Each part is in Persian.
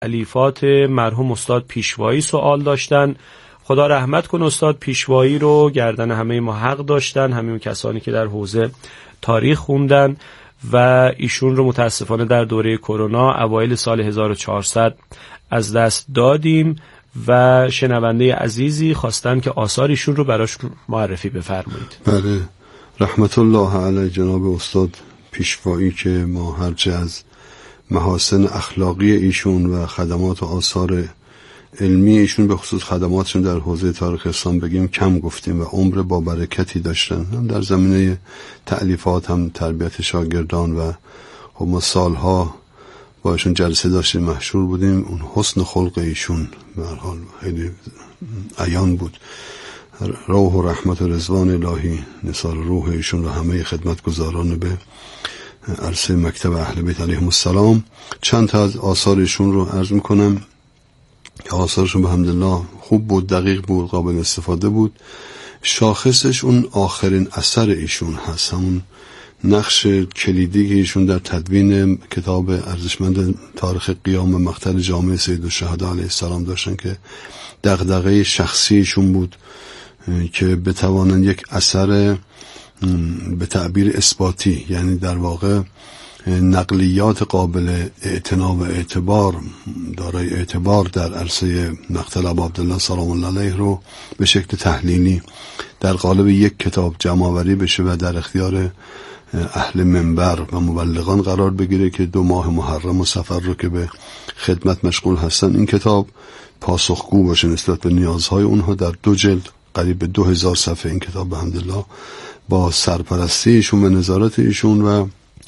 تألیفات مرحوم استاد پیشوایی سوال داشتن. خدا رحمت کن استاد پیشوایی رو گردن همه ما حق داشتن، همه کسانی که در حوزه تاریخ خوندن و ایشون رو متاسفانه در دوره کرونا اوایل سال 1400 از دست دادیم و شنونده عزیزی خواستن که آثار ایشون رو براش معرفی بفرمایید. بله، رحمت الله علیه جناب استاد پیشوایی که ما هرچه از محاسن اخلاقی ایشون و خدمات و آثار علمی ایشون به خصوص خدماتشون در حوزه تاریخ اسلام بگیم کم گفتیم و عمر با برکتی داشتن، هم در زمینه تألیفات هم تربیت شاگردان و خب ما سالها با ایشون جلسه داشتیم، مشهور بودیم. اون حسن خلق ایشون به هر حال خیلی عیان بود. روح و رحمت و رضوان الهی نثار روح ایشون و همه خدمتگزاران به عرصه مکتب اهل بیت علیهم السلام. چند تا از آثارشون رو عرض میکنم که آثارشون بحمدالله خوب بود، دقیق بود، قابل استفاده بود. شاخصش اون آخرین اثر ایشون هست، همون نقش کلیدی که ایشون در تدوین کتاب ارزشمند تاریخ قیام و مقتل جامع سید الشهدا علیه السلام داشتن که دغدغه شخصی ایشون بود که بتوانند یک اثر به تعبیر اثباتی، یعنی در واقع نقلیات قابل اعتنا و اعتبار دارای اعتبار در عرصه مقتل ابا عبدالله سلام الله علیه رو به شکل تحلیلی در قالب یک کتاب جمع‌آوری بشه و در اختیار اهل منبر و مبلغان قرار بگیره که 2 ماه محرم و صفر رو که به خدمت مشغول هستن این کتاب پاسخگو باشه نسبت به نیازهای اونها. در 2 جلد قریب به 2000 صفحه این کتاب بحمدالله با سرپرستی ایشون و نظارت ایشون و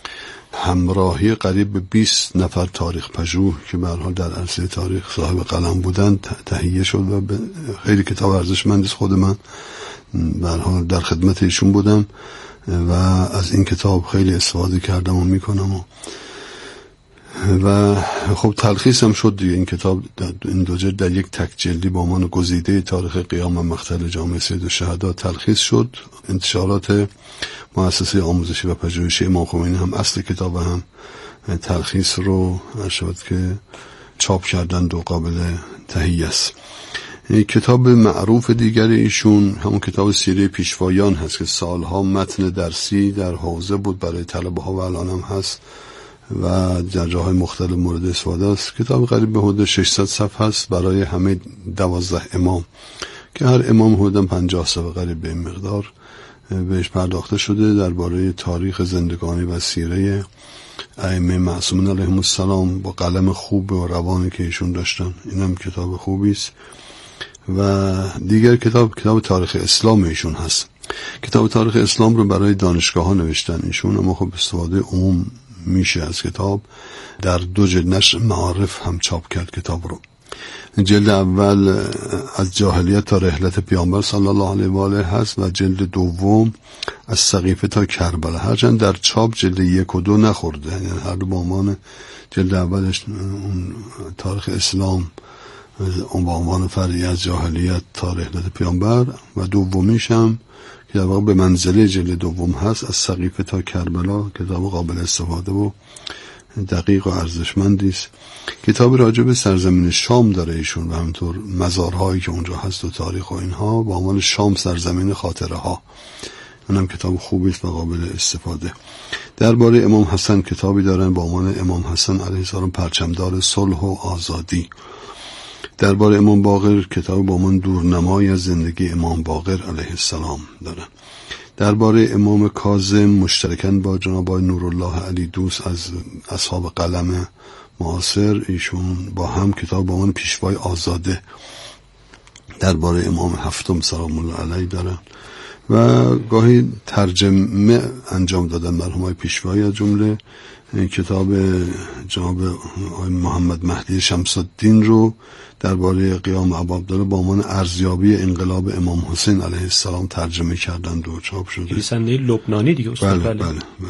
همراهی قریب به 20 نفر تاریخ پژوه که به هر حال در عرصه تاریخ صاحب قلم بودن تهیه شد و خیلی کتاب ارزشمندی است. خود من به هر حال در خدمت ایشون بودم و از این کتاب خیلی استفاده کردم و میکنم و خب تلخیص هم شد دیگه. این کتاب این 2 جلد در یک تک جلدی با عنوان گزیده تاریخ قیام و مقتل جامع سید الشهدا تلخیص شد. انتشارات مؤسسه آموزشی و پژوهشی امام خمینی هم اصل کتاب هم تلخیص رو شد که چاپ کردن و قابل تهیه است. کتاب معروف دیگر ایشون همون کتاب سیره پیشوایان هست که سالها متن درسی در حوزه بود برای طلبه ها و الان هم هست و در جاهای مختلف مورد استفاده است. کتاب قریب به حدود 600 صفحه است برای همه 12 امام که هر امام حدود 50 صفحه قریب به این مقدار بهش پرداخته شده درباره تاریخ زندگانی و سیره ائمه معصومین علیهم السلام با قلم خوب و روانی که ایشون داشتن. اینم کتاب خوبی است. و دیگر کتاب تاریخ اسلام ایشون هست. کتاب تاریخ اسلام رو برای دانشگاه ها نوشتن ایشون، اما خب استفاده عموم میشه از کتاب. در 2 جلد نشر معارف هم چاپ کرد کتاب رو. جلد اول از جاهلیت تا رحلت پیامبر صلی الله علیه و آله هست و جلد دوم از سقیفه تا کربلا، هرچند در چاپ جلد 1 و 2 نخورده، یعنی هر دو با عنوان جلد اولش اون تاریخ اسلام اون با عنوان فرعی از جاهلیت تا رحلت پیامبر و دومیش هم که در واقع به منزله جلد دوم هست از سقیفه تا کربلا، کتاب قابل استفاده و دقیق و ارزشمندی است. کتاب راجع به سرزمین شام داره ایشون و همینطور مزارهایی که اونجا هست و تاریخ و اینها با عنوان شام سرزمین خاطره ها. اونم کتاب خوبی است و قابل استفاده. درباره امام حسن کتابی دارن با عنوان امام حسن علیه السلام پرچمدار صلح و آزادی. درباره امام باقر کتاب با عنوان دورنمایی از زندگی امام باقر علیه السلام دارن. درباره امام کاظم مشترکاً با جناب آقای نورالله علی دوست از اصحاب قلم معاصر ایشون با هم کتاب با عنوان پیشوای آزاده درباره امام هفتم سلام الله علیه دارن و گاهی ترجمه انجام دادن مرحوم پیشوایی، از جمله کتاب جناب آقای محمد مهدی شمس الدین رو درباره قیام ابا عبدالله با عنوان ارزیابی انقلاب امام حسین علیه السلام ترجمه کردند و چاپ شده. نویسنده لبنانی دیگه استاد. بله.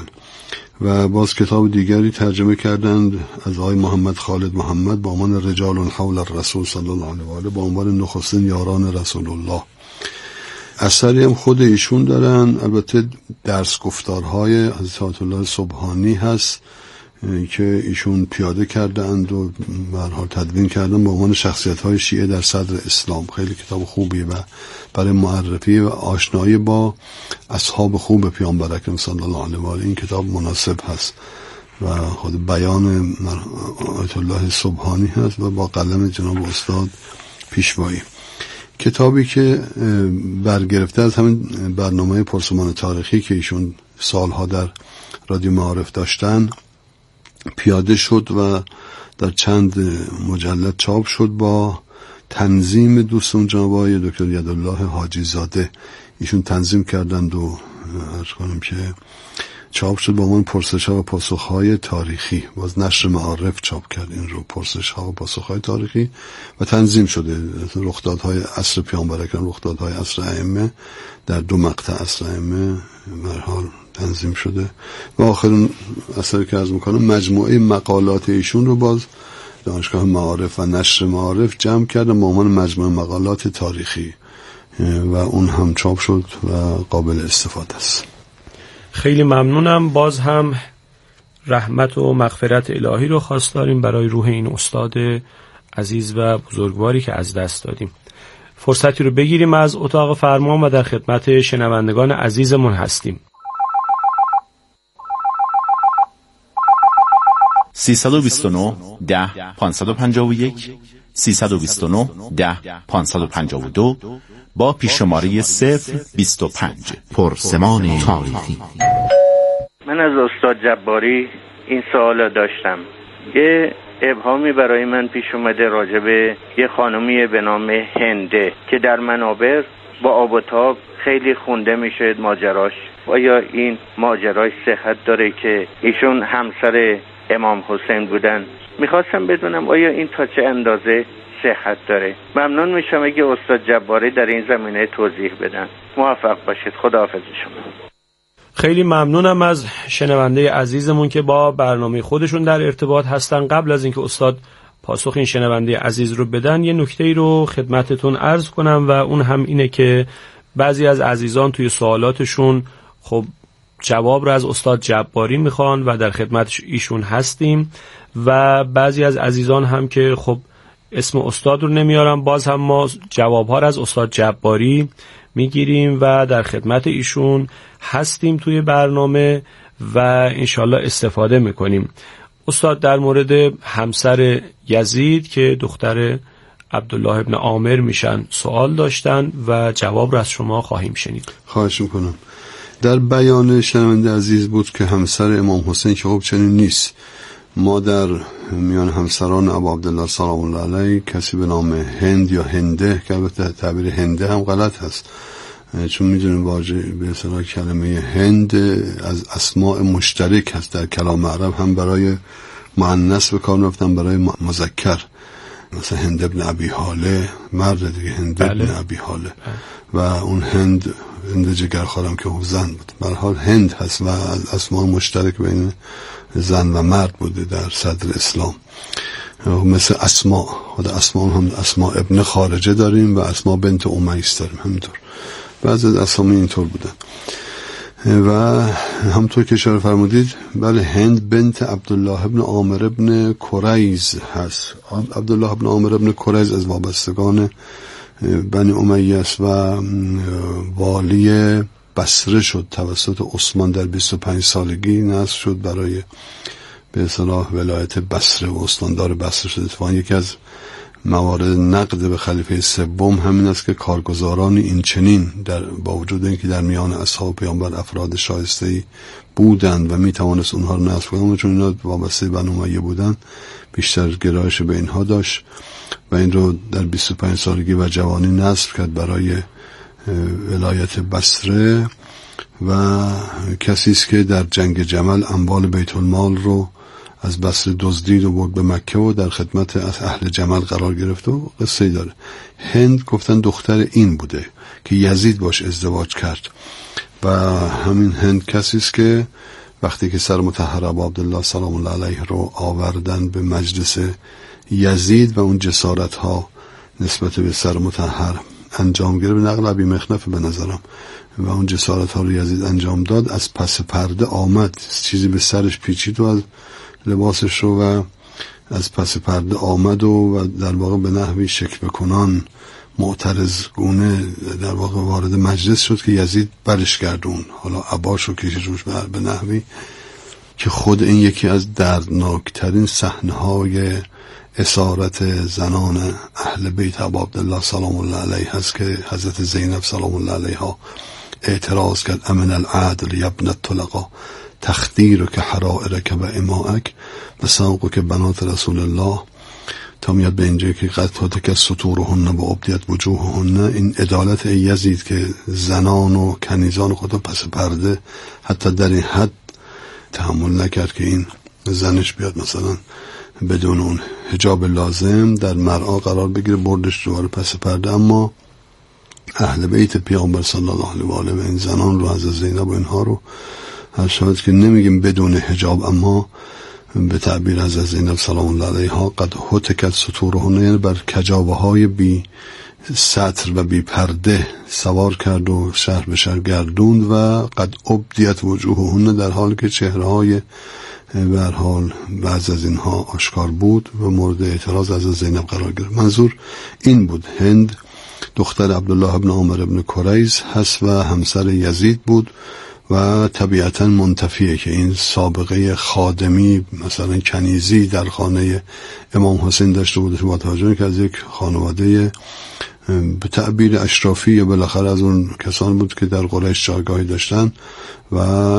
و باز کتاب دیگری ترجمه کردند از آقای محمد خالد محمد با عنوان رجال حول الرسول صلی الله علیه و آله با عنوان نخستین یاران رسول الله. اثری هم خود ایشون دارن، البته درس گفتارهای حضرت آیت الله سبحانی هست که ایشون پیاده کردند و به هر حال تدوین کردن به عنوان شخصیت‌های شیعه در صدر اسلام. خیلی کتاب خوبیه و برای معرفی و آشنایی با اصحاب خوب پیامبر اکرم صلی الله علیه و آله این کتاب مناسب هست و خود بیان آیت الله سبحانی هست و با قلم جناب استاد پیشوایی. کتابی که برگرفته از همین برنامه پرسمان تاریخی که ایشون سالها در رادیو معارف داشتن پیاده شد و در چند مجلد چاپ شد با تنظیم دوستون جناب آقای دکتر یدالله حاجی زاده. ایشون تنظیم کردند و عرض کنم که چاپ شد با عنوان پرسش‌ها و پاسخ‌های تاریخی. باز نشر معارف چاپ کرد این رو، پرسش‌ها و پاسخ‌های تاریخی، و تنظیم شده رخدادهای عصر پیامبر اکرم، رخدادهای عصر ائمه در 2 مقطع عصر ائمه به هر حال تنظیم شده و آخرین اثری که عرض می‌کنم مجموعه مقالات ایشون رو باز دانشگاه معارف و نشر معارف جمع کردن به عنوان مجموعه مقالات تاریخی و اون هم چاپ شد و قابل استفاده است. خیلی ممنونم. باز هم رحمت و مغفرت الهی رو خواستاریم برای روح این استاد عزیز و بزرگواری که از دست دادیم. فرصتی رو بگیریم از اتاق فرمان و در خدمت شنوندگان عزیزمون هستیم. 329 10 551 329 10 552 با پیششماره 025 پرسمان تاریخی. من از استاد جباری این سوال داشتم. یه ابهامی برای من پیش اومده راجع به یه خانومی به نام هنده که در منابر با آب و تاب خیلی خونده میشه ماجراش. آیا این ماجراش صحت داره که ایشون همسر امام حسین بودن؟ میخواستم بدونم آیا این تا چه اندازه صحت داره. ممنون میشم اگه استاد جباری در این زمینه توضیح بدن. موفق باشید. خداحافظ شما. خیلی ممنونم از شنونده عزیزمون که با برنامه خودشون در ارتباط هستن. قبل از اینکه استاد پاسخ این شنونده عزیز رو بدن یه نکته‌ای رو خدمتتون عرض کنم و اون هم اینه که بعضی از عزیزان توی سوالاتشون خب جواب رو از استاد جباری میخوان و در خدمت ایشون هستیم و بعضی از عزیزان هم که خب اسم استاد رو نمیارم، باز هم ما جوابها رو از استاد جباری میگیریم و در خدمت ایشون هستیم توی برنامه و انشالله استفاده میکنیم. استاد در مورد همسر یزید که دختر عبدالله ابن عامر میشن سوال داشتن و جواب رو از شما خواهیم شنید. خواهش میکنم. در بیان شنونده عزیز بود که همسر امام حسین که خب چنین نیست. ما در میان همسران ابا عبدالله سلام الله علیه کسی به نام هند یا هنده که البته تعبیر هنده هم غلط هست چون میدونیم واژه به اصطلاح کلمه هند از اسماء مشترک هست در کلام عرب، هم برای مؤنث به کار رفتن برای مذکر، مثلا هند ابن ابی حاله مرد دیگه، هند ابن ابی حاله و اون هند جگرخوارم که زن بود. به هر حال هند هست و اسماء مشترک بین زن و مرد بوده در صدر اسلام. مثل اسماء، خود اسماء هم اسماء ابن خارجه داریم و اسماء بنت امیس داریم، همینطور بعضی از اسامی اینطور بودن. و همطور که اشاره فرمودید بله هند بنت عبدالله ابن عامر ابن کریز هست. عبدالله ابن عامر ابن کریز از وابستگان بنی امیه است و والی بصره شد توسط عثمان در 25 سالگی نصب شد برای به اصطلاح ولایت بصره و استاندار بصره شد. اتفاقاً یکی از موارد نقد به خلیفه سوم همین است که کارگزاران این چنین با وجود اینکه در میان اصحاب پیامبر افراد شایسته‌ای بودند و میتوانست اونها رو نصب کنه، چون اینا وابسته بنی امیه بودند بیشتر گرایش به اینها داشت و این رو در 25 سالگی و جوانی نصب کرد برای ولایت بصره و کسی است که در جنگ جمل اموال بیت المال رو از بصره دزدید و برد به مکه و در خدمت اهل جمل قرار گرفت و قصه داره. هند گفتن دختر این بوده که یزید باش ازدواج کرد و همین هند کسی است که وقتی که سر مطهر ابا عبدالله سلام الله علیه رو آوردن به مجلس یزید و اون جسارت ها نسبت به سر مطهر انجام گرفت، نقل ابی مخنف به نظرم، و اون جسارت ها رو یزید انجام داد، از پس پرده آمد، چیزی به سرش پیچید و از لباسش رو و از پس پرده آمد و در واقع به نحوی شکوه کنان معترض گونه در واقع وارد مجلس شد که یزید برش گردون، حالا عباش رو کشید روش به نحوی که خود این یکی از دردناکترین صحنه‌های اسارت زنان اهل بیت ابا عبدالله سلام الله علیه هست که حضرت زینب سلام الله علیها اعتراض کرد: امن العدل یا ابن الطلقا تخدیرک حرائرک و امائک و ساقک بنات رسول الله، تا میاد به اینجا که قد تاتک سطورهن و ابدیت وجوههن. این عدالت ای یزید که زنان و کنیزان خود پس پرده حتی در این حد تحمل نکرد که این زنش بیاد مثلا بدون اون حجاب لازم در مرعا قرار بگیره، بردش دوباره پس پرده. اما اهل بیت پیامبر صلی الله علیه و آله و این زنان رو، از زینب و اینها رو، هر شاید که نمیگیم بدون حجاب، اما به تعبیر از زینب سلام الله علیها قد هتکت سطورهن، یعنی بر کجاوه های بی سطر و بی پرده سوار کرد و شهر به شهر گردوند و قد ابدیت وجوههن، در حال که چهره های به هر حال بعض از اینها آشکار بود و مورد اعتراض از زینب قرار گرفت. منظور این بود. هند دختر عبدالله ابن عمر ابن کریز هست و همسر یزید بود و طبیعتا منتفیه که این سابقه خادمی مثلا کنیزی در خانه امام حسین داشته بودش، با توجه که از یک خانواده به تعبیر اشرافی یا بالاخره از اون کسان بود که در قریش جایگاهی داشتن و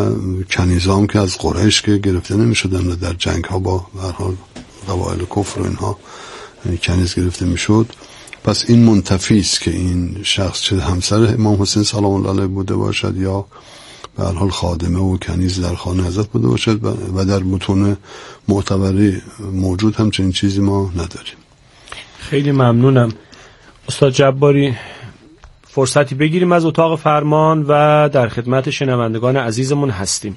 کنیزام که از قریش که گرفته نمی شدن و در جنگ ها با به هر حال قبایل کفر و اینها کنیز گرفته می شد. پس این منتفی است که این شخص چه همسر امام حسین سلام الله علیه بوده باشد یا به هر حال خادمه و کنیز در خانه حضرت بوده باشد و در متون معتبری موجود همچنین چیزی ما نداریم. خیلی ممنونم استاد جباری. فرصتی بگیریم از اتاق فرمان و در خدمت شنوندگان عزیزمون هستیم.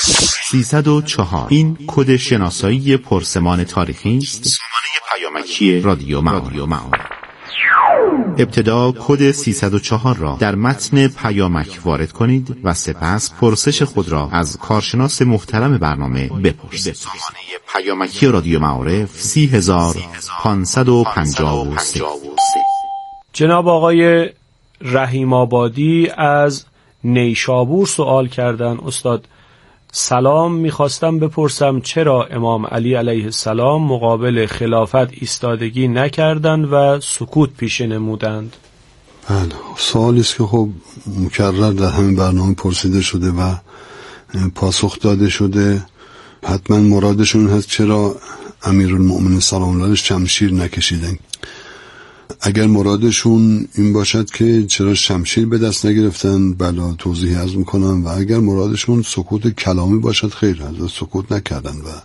304 این کد شناسایی پرسمان تاریخی است. سامانه پیامکی رادیو معارف. ابتدا کد 304 را در متن پیامک وارد کنید و سپس پرسش خود را از کارشناس محترم برنامه بپرسید. سامانه پیامکی رادیو معارف 30553. جناب آقای رحیم آبادی از نیشابور سوال کردن: استاد سلام، میخواستم بپرسم چرا امام علی علیه السلام مقابل خلافت ایستادگی نکردند و سکوت پیشه نمودند؟ بله، سوالی است که خب مکرر در همین برنامه پرسیده شده و پاسخ داده شده. حتما مرادشون هست چرا امیرالمؤمنین سلام الله علیه شمشیر نکشیدن. اگر مرادشون این باشد که چرا شمشیر به دست نگرفتن، بلا توضیح عرض میکنم، و اگر مرادشون سکوت کلامی باشد، خیر، از سکوت نکردن و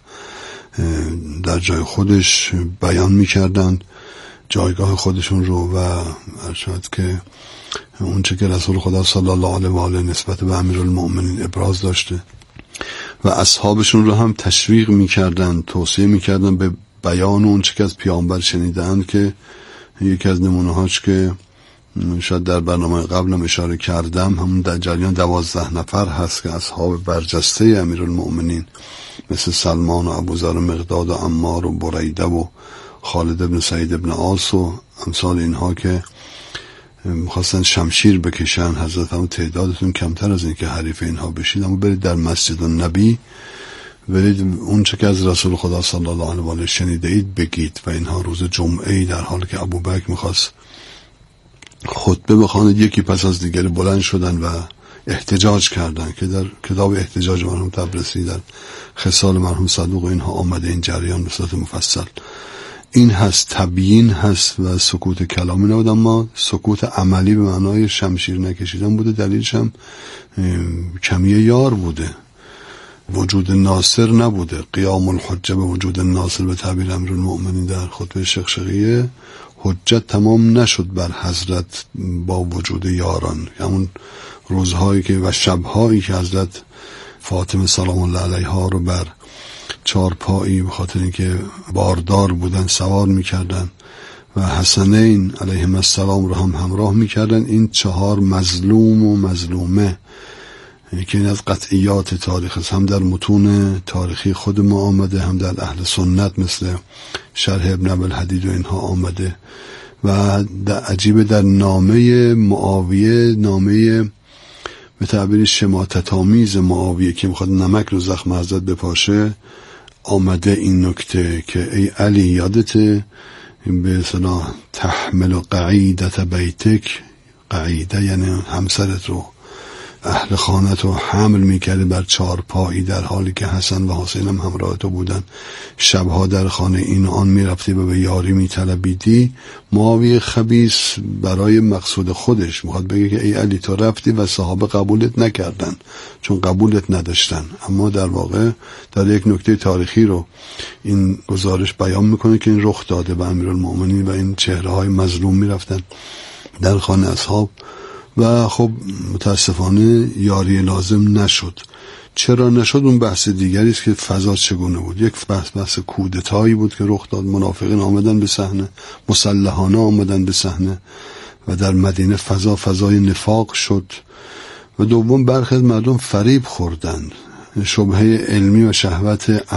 در جای خودش بیان میکردن جایگاه خودشون رو و ارشاد که اون چه که رسول خدا صلی الله علیه و آله نسبت به امیرالمؤمنین ابراز داشته و اصحابشون رو هم تشویق میکردن، توصیه میکردن به بیان اون چه که از پیامبر شنیدند، که یکی از نمونه‌هاش که شاید در برنامه قبلم اشاره کردم همون در جریان 12 نفر هست که اصحاب برجسته امیرالمؤمنین مثل سلمان و ابوذر و مقداد و عمار و بریده و خالد ابن سعید ابن عاص و امثال اینها که می‌خواستن شمشیر بکشن. حضرت هم تعدادتون کمتر از این که حریف اینها بشید، اما برید در مسجد النبی، برید اون چه که از رسول خدا صلی الله علیه و آله شنیده اید بگید. و اینها روز جمعه در حالی که ابوبکر میخواست خطبه بخواند، یکی پس از دیگری بلند شدن و احتجاج کردن که در کتاب احتجاج مرحوم تبرسی در خصال مرحوم صدوق اینها آمده این جریان به صورت مفصل. این هست، تبیین هست و سکوت کلامی نبود، اما سکوت عملی به معنای شمشیر نکشیدن بوده. دلیلش هم کمی یار بوده، وجود ناصر نبوده. قیام الحجه به وجود ناصر به تعبیر امیرالمؤمنین در خطبه شقشقیه، حجت تمام نشد بر حضرت با وجود یاران. همون روزهایی که و شبهایی که حضرت فاطمه سلام الله علیها رو بر چارپایی به خاطر اینکه باردار بودن سوار میکردن و حسنین علیهم السلام رو هم همراه میکردن. این 4 مظلوم و مظلومه که این از قطعیات تاریخ است، هم در متون تاریخی خود ما آمده، هم در اهل سنت مثل شرح ابن ابوالحدید و اینها آمده. و در عجیب در نامه معاویه، نامه به تعبیر شماتت‌آمیز معاویه که میخواد نمک رو زخم حضرت بپاشه، آمده این نکته که ای علی یادته به اصطلاح تحمل قعیدت بیتک، قعیده یعنی همسرت رو، اهل خانت رو حمل میکرده بر 4 پایی در حالی که حسن و حسین هم همراه تو بودن، شبها در خانه این و آن میرفتی و به یاری میطلبیدی. معاویه خبیث برای مقصود خودش میخواد بگه که ای علی تو رفتی و صحابه قبولت نکردن چون قبولت نداشتن، اما در واقع در یک نکته تاریخی رو این گزارش بیان میکنه که این رخ داده به امیرالمومنین و این چهره های مظلوم میرفتن در خانه اصحاب و خب متاسفانه یاری لازم نشد. چرا نشد اون بحث دیگری است که فضا چگونه بود. یک بحث کودتایی بود که رخ داد، منافقین آمدن به صحنه، مسلحانه آمدن به صحنه و در مدینه فضای نفاق شد. و دوم برخی از مردم فریب خوردند، شبهه علمی و شهوت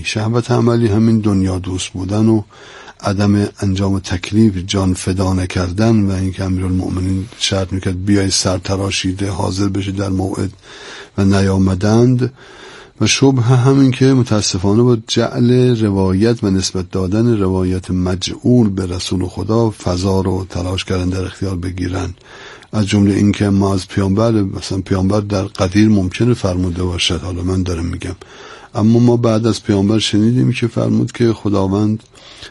عملی همین دنیا دوست بودن و عدم انجام تکلیف، جان فدا نکردن و اینکه امیرالمومنین شرط میکرد بیای سرتراشیده حاضر بشه در موعد و نیامدند. و شبه همین که متاسفانه با جعل روایت و نسبت دادن روایت مجعول به رسول خدا فضا رو تلاش کردن در اختیار بگیرن. از جمله این که ما از پیامبر، مثلا پیامبر در قدیر ممکنه فرموده باشد، حالا من دارم میگم، اما ما بعد از پیامبر شنیدیم که فرمود که خداوند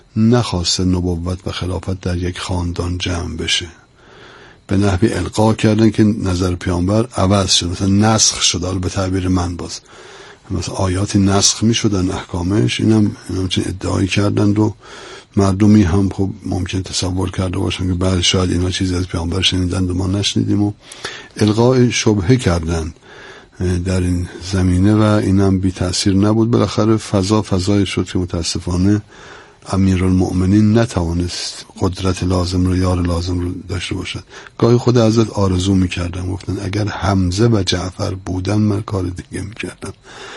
نخواست نبوت و خلافت در یک خاندان جمع بشه، به نحوی القا کردن که نظر پیامبر عوض شد، مثلا نسخ شد. حالا به تعبیر من باز مثلا آیاتی نسخ می شدن احکامش، اینم چون ادعای کردن و مردمی هم خب ممکن تصور کرده باشن که بعد شاید اینا چیزی از پیامبر شنیدن و ما نشنیدیم و القای شبهه کردن در این زمینه و اینم بی تأثیر نبود. بالاخره فضای شد که متاسفانه امیرالمؤمنین نتوانست قدرت لازم رو، یار لازم رو داشته باشد. گاهی خود حضرت آرزو میکردن، گفتن اگر حمزه و جعفر بودن من کار دیگه میکردم.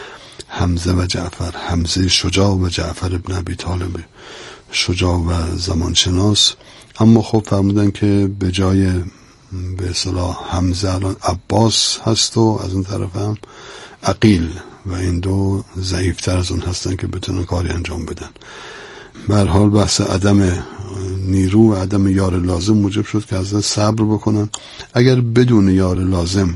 حمزه و جعفر، حمزه شجاع و جعفر ابن ابی طالب شجاع و زمانشناس. اما خب فرمودن که به جای به اصطلاح حمزه الان عباس هست و از اون طرف هم عقیل و این دو ضعیفتر از اون هستن که بتونن کاری انجام بدن. به هر حال بحث عدم نیرو و عدم یار لازم موجب شد که حضرت صبر بکنن. اگر بدون یار لازم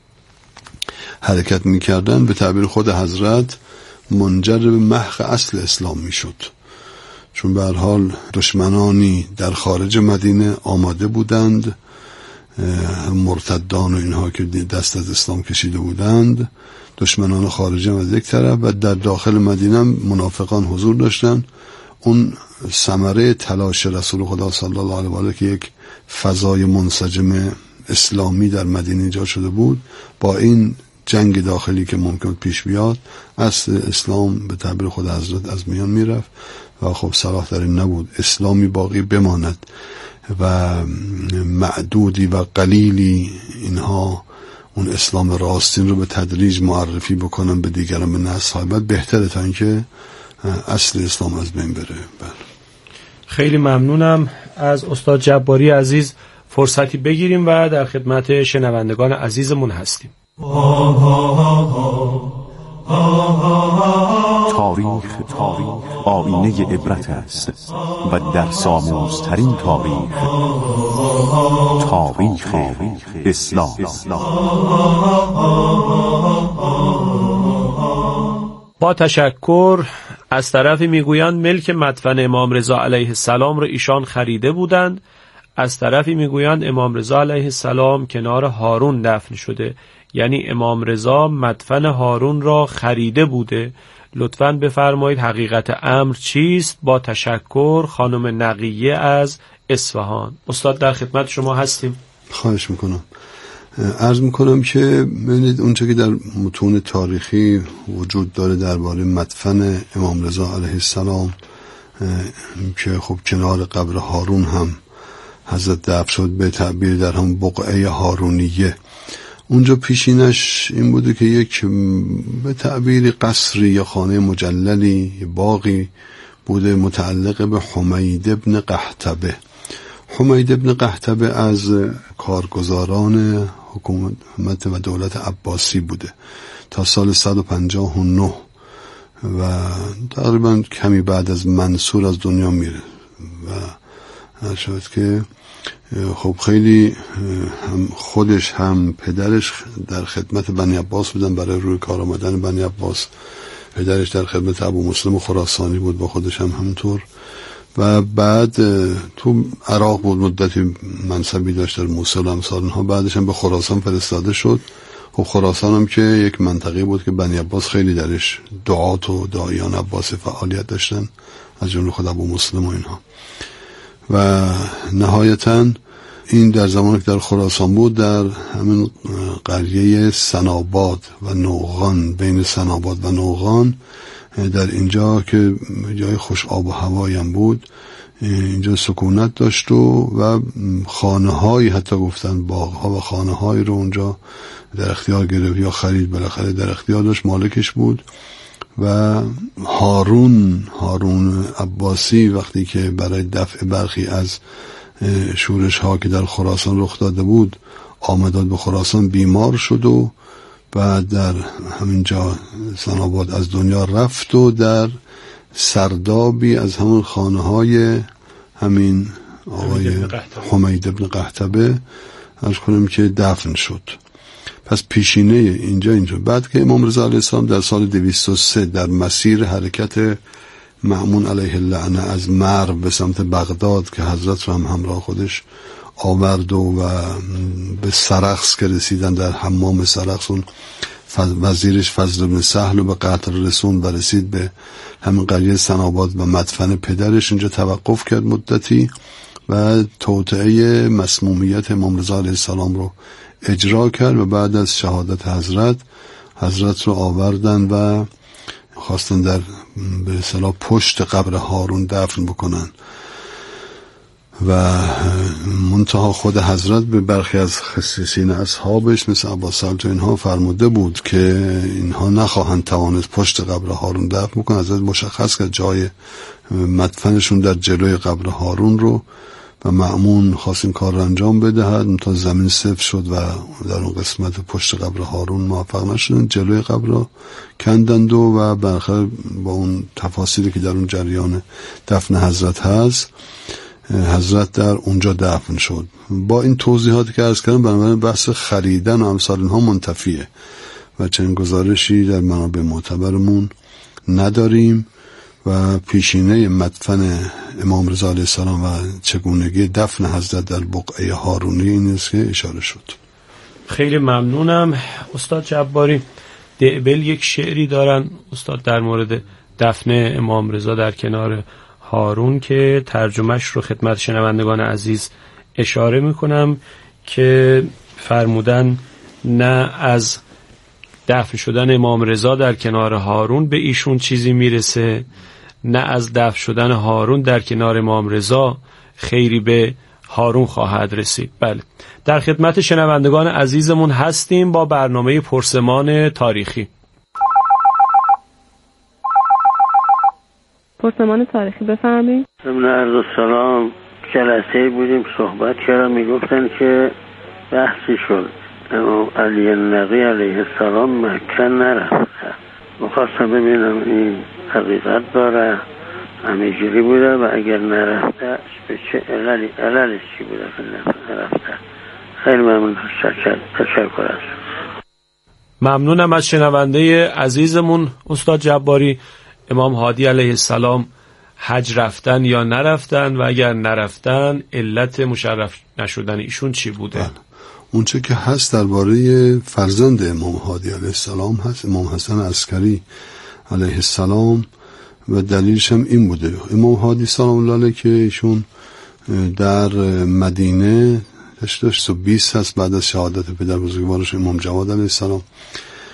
حرکت میکردن به تعبیر خود حضرت منجر به محق اصل اسلام میشد، چون به هر حال دشمنانی در خارج مدینه آماده بودند، مرتدان و اینها که دست از اسلام کشیده بودند، دشمنان خارجی از یک طرف و در داخل مدینه منافقان حضور داشتند. اون ثمره تلاش رسول خدا صلی الله علیه و آله که یک فضای منسجم اسلامی در مدینه ایجاد شده بود، با این جنگ داخلی که ممکن پیش بیاد اصل اسلام به تعبیر خود حضرت از میان میرفت و خب صلاح در این نبود اسلامی باقی بماند و معدودی و قلیلی اینها اون اسلام راستین رو به تدریج معرفی بکنن به دیگران، به نسل بعد بهتره تا اینکه اصل اسلام از بین بره. خیلی ممنونم از استاد جباری عزیز. فرصتی بگیریم و در خدمت شنوندگان عزیزمون هستیم. تاریخ آینه عبرت است و در ساموزترین تاریخ اسلام. با تشکر. از طرفی میگویند ملک مدفن امام رضا علیه السلام را ایشان خریده بودند، از طرفی میگویند امام رضا علیه السلام کنار هارون دفن شده، یعنی امام رضا مدفن هارون را خریده بوده. لطفاً بفرمایید حقیقت امر چیست؟ با تشکر. خانم نقیه از اصفهان. استاد در خدمت شما هستیم. خواهش میکنم. عرض میکنم که ببینید اونچه که در متون تاریخی وجود داره درباره مدفن امام رضا علیه السلام که خب کنار قبر هارون هم حضرت دفن شد، به تعبیر در هم بقعه هارونیه. اونجا پیشینش این بوده که یک به تعبیر قصری یا خانه مجللی، باغی بوده متعلق به حمید ابن قحطبه. حمید ابن قحطبه از کارگزاران حکومت و دولت عباسی بوده تا سال 159 و تقریبا کمی بعد از منصور از دنیا میره و شاید که خب خیلی هم خودش هم پدرش در خدمت بنی عباس بودن، برای روی کار آمدن بنی عباس. پدرش در خدمت ابو مسلم خراسانی بود، با خودش هم همونطور، و بعد تو عراق بود مدتی منصبی داشت در موصل امثال اینها. بعدش هم به خراسان فرستاده شد. خب خراسان هم که یک منطقه بود که بنی عباس خیلی درش دعات و داعیان عباسی فعالیت داشتن، از جمله خود ابو مسلم و اینها. و نهایتاً این در زمانی که در خراسان بود، در همین قریه سناباد و نوغان، بین سناباد و نوغان، در اینجا که جای خوش آب و هوایی هم بود، اینجا سکونت داشت و خانه هایی، حتی گفتن باغ ها و خانه هایی رو اونجا در اختیار گرفت یا خرید، بالاخره در اختیار داشت، مالکش بود. و هارون عباسی وقتی که برای دفع برخی از شورش ها که در خراسان رخ داده بود آمداد به خراسان، بیمار شد و بعد در همینجا سناباد از دنیا رفت و در سردابی از همون خانه های همین آقای حمید ابن قحطبه از کنم که دفن شد. پس پیشینه اینجا بعد که امام رضا علیه السلام در سال 203 در مسیر حرکت مأمون علیه اللعنه از مرو به سمت بغداد که حضرت رو هم همراه خودش آورد و به سرخس که رسیدن، در حمام سرخس اون وزیرش فضل بن سهل و به قتل رسون و رسید به همین قریه سناباد و مدفن پدرش. اینجا توقف کرد مدتی و توطئه مسمومیت امام رضا علیه السلام رو اجرا کرد و بعد از شهادت حضرت رو آوردن و خواستن در به اصطلاح پشت قبر هارون دفن بکنن و منتها خود حضرت به برخی از خصیصین اصحابش مثل عباس‌الت و اینها فرموده بود که اینها نخواهند توانست پشت قبر هارون دفن بکنن. حضرت مشخص کرد جای مدفنشون در جلوی قبر هارون رو و مأمون خواست این کار رو انجام بدهد تا زمین سفت شد و در اون قسمت پشت قبر هارون موفق نشدن، جلوی قبر رو کندند و بالاخره با اون تفاصیلی که در اون جریان دفن حضرت هست، حضرت در اونجا دفن شد. با این توضیحاتی که عرض کردم بنابراین بحث خریدن و امثال اینها منتفیه و چنین گزارشی در منابع معتبرمون نداریم و پیشینه مدفن امام رضا علیه السلام و چگونگی دفن حضرت در بقعه هارونی این است که اشاره شد. خیلی ممنونم استاد جباری. دعبل یک شعری دارن استاد در مورد دفن امام رضا در کنار هارون که ترجمهش رو خدمت شنوندگان عزیز اشاره میکنم که فرمودن نه از دفن شدن امام رضا در کنار هارون به ایشون چیزی میرسه، نه از دفن شدن هارون در کنار امام رضا خیری به هارون خواهد رسید. بله، در خدمت شنوندگان عزیزمون هستیم با برنامه پرسمان تاریخی. پرسمان تاریخی بفرمایید. ضمن عرض السلام، جلسه بودیم صحبت کردم، میگفتن که بحثی شد امام علی النقی علیه السلام مکه نرفته. میخواستم ببینم این حقیقت داره، همینجوری بوده و اگر نرفته به چه عللش چی بوده که نرفته. خیلی ممنون، تشکر است. ممنونم از شنونده عزیزمون استاد جباری. امام هادی علیه السلام حج رفتن یا نرفتن و اگر نرفتن علت مشرف نشدن ایشون چی بوده؟ اونچه که هست درباره فرزند امام هادی علیه السلام هست، امام حسن عسکری علیه السلام، و دلیلش هم این بوده. امام هادی سلام الله علیه که ایشون در مدینه 820 هست بعد از شهادت پدر بزرگوارش امام جواد علیه السلام،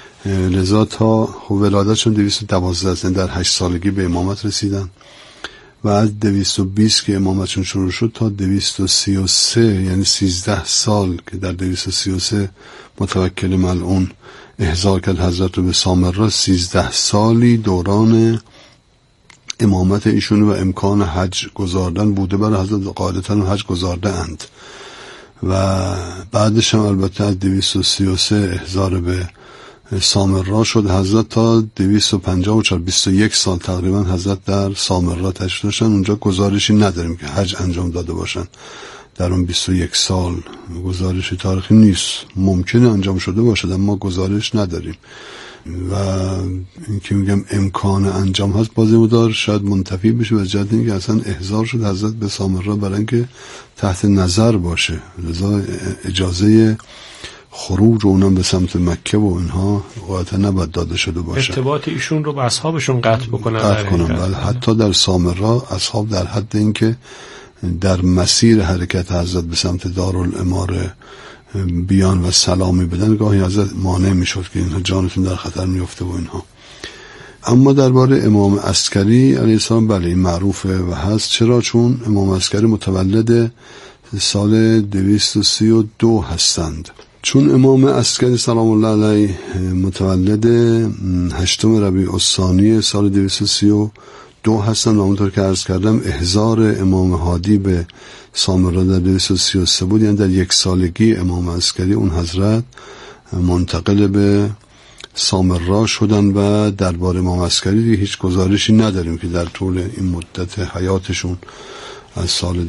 لذا تا ولادتشون 212 هستن، در 8 سالگی به امامت رسیدن و از 220 که امامتشون شروع شد تا 233 یعنی 13 سال که در 233 متوکل ملعون احضار کرد حضرت رو به سامرا، 13 سالی دوران امامت ایشون و امکان حج گذاردن بوده برای حضرت. قاعدتاً حج گذارده اند و بعدش هم البته از 233 احضار به سامرا شد حضرت تا 254 21 سال تقریبا حضرت در سامرا تشریف داشتن. اونجا گزارشی نداریم که حج انجام داده باشن در اون 21 سال، گزارشی تاریخی نیست. ممکنه انجام شده باشد اما گزارش نداریم و این که میگم امکان انجام هست بازی مدار شاید منتفی بشه و جهت اینکه اصلا احضار شد حضرت به سامرا برای اینکه تحت نظر باشه، لذا اجازه خروج اونم به سمت مکه و اینها قاطعا نباید داده شده باشه. ارتباط ایشون رو با اصحابشون قطع بکنن. بله، حتی در سامرا اصحاب در حد اینکه در مسیر حرکت حضرت به سمت دارالاماره بیان و سلامی بدن گاهی حضرت مانع میشد که اینها جانتون در خطر میفته و اینها. اما درباره امام عسکری علیه السلام بله این معروفه و هست. چرا؟ چون امام عسکری متولد سال 232 هستند. چون امام عسکری سلام الله علیه متولد 8 ربیع الثانی سال 232 هستند و همونطور که عرض کردم احضار امام هادی به سامرا در 233 بود، یعنی در 1 سالگی امام عسکری اون حضرت منتقل به سامرا شدن و درباره امام عسکری هیچ گزارشی نداریم که در طول این مدت حیاتشون از سال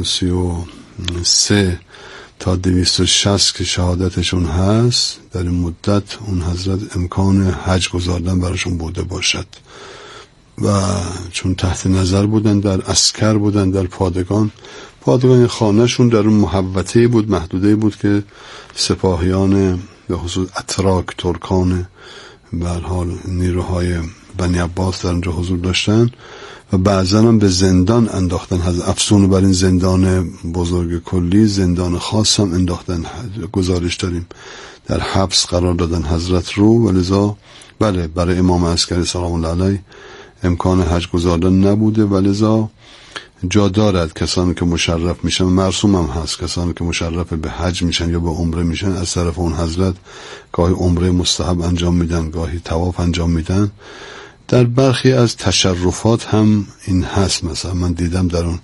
233 تا 260 که شهادتشون هست در این مدت اون حضرت امکان حج گذاردن براشون بوده باشد و چون تحت نظر بودن در عسکر بودن در پادگان خانهشون در اون محوطه بود، محدوده بود که سپاهیان به خصوص اتراک ترکان به هر حال نیروهای بنی عباس در اونجا حضور داشتن و بعضا هم به زندان انداختن. افسون بر این زندان بزرگ کلی زندان خاص هم انداختن، گزارش داریم در حبس قرار دادن حضرت رو و لذا بله برای امام عسکری سلام الله علیه امکان حج گذاردن نبوده و لذا جا دارد کسانی که مشرف میشن، مرسوم هم هست کسانی که مشرف به حج میشن یا به عمره میشن از طرف اون حضرت گاهی عمره مستحب انجام میدن، گاهی طواف انجام میدن. در برخی از تشرفات هم این هست. مثلا من دیدم در اون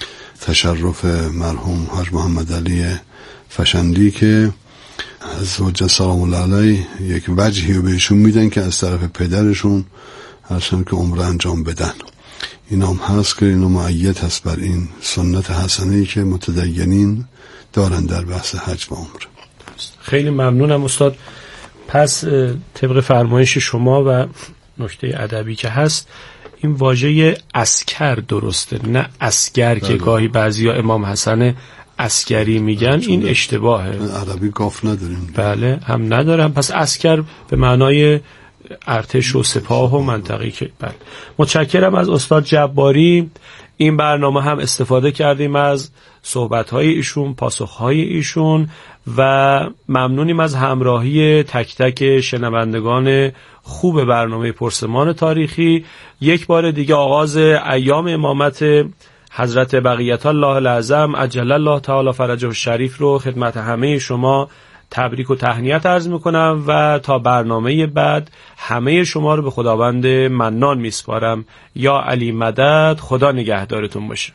تشرف مرحوم حاج محمد علی فشندی که از حجت سلام الله علیه یک وجهی رو بهشون میدن که از طرف پدرشون هرچند که عمره انجام بدن. این هم هست که اینو مؤید هست بر این سنت حسنه‌ای که متدینین دارن در بحث حج و عمره. خیلی ممنونم استاد. پس طبق فرمایش شما و نکته ادبی که هست این واژه عسکر درسته نه اسگر که گاهی بعضیا امام حسن عسکری میگن، این اشتباهه. عربی گاف نداریم. بله هم ندارم. پس عسکر به معنای ارتش و سپاه و منطقی که بله. متشکرم از استاد جباری. این برنامه هم استفاده کردیم از صحبت‌های ایشون، پاسخ‌های ایشون و ممنونیم از همراهی تک تک شنوندگان خوب برنامه پرسمان تاریخی. یک بار دیگه آغاز ایام امامت حضرت بقیت الله الاعظم عجل الله تعالی فرجه الشریف رو خدمت همه شما تبریک و تهنیت عرض میکنم و تا برنامه بعد همه شما رو به خداوند منان میسپارم. یا علی مدد. خدا نگهدارتون باشه.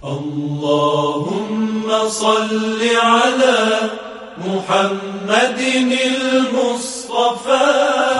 اللهم صل علی محمد المصطفى